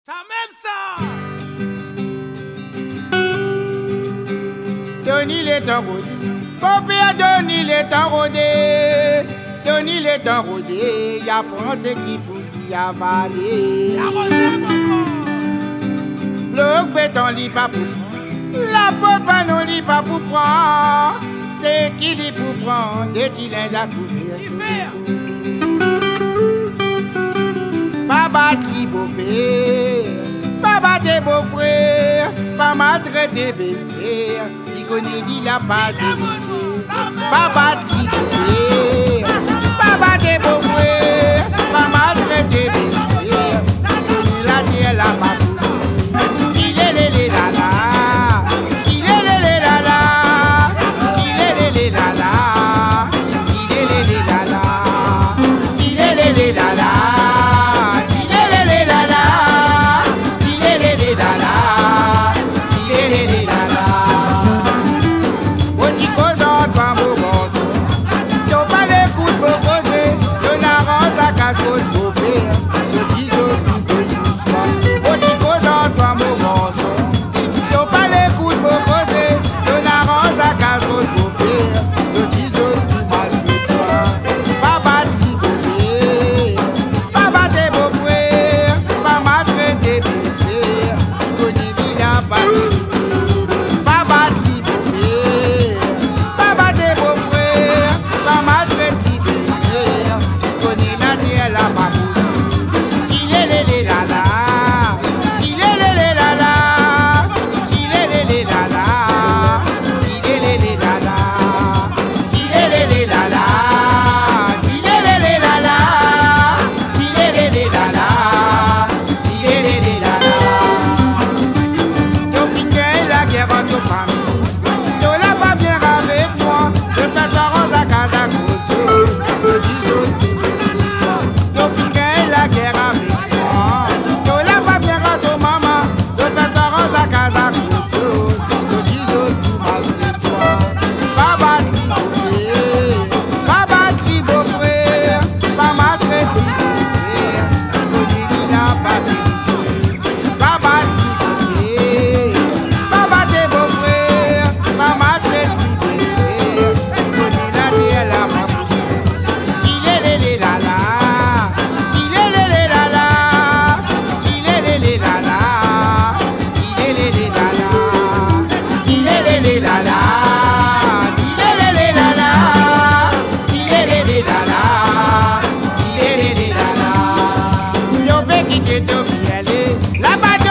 Ça même ça. Tony les temps rodé, Popé a Tony les temps rodé, Tony les temps rodé, y'a pensé qui pour qui a valé. Bloc béton li pas pour prendre, la porte pas non li pas pour prendre, c'est qui li pour prendre, des petits linges à couvrir sous le pas battre li beau père, pas battre beau frère, pas maltraiter belle-sœur, il connaît dit la pas héritier. Pas battre li beau père, pas battre beau frère, pas maltraiter belle-sœur, il connaît la terre la pas pour tilé la la, tilé la la, tilé la la, tilé la la, tilé la la. La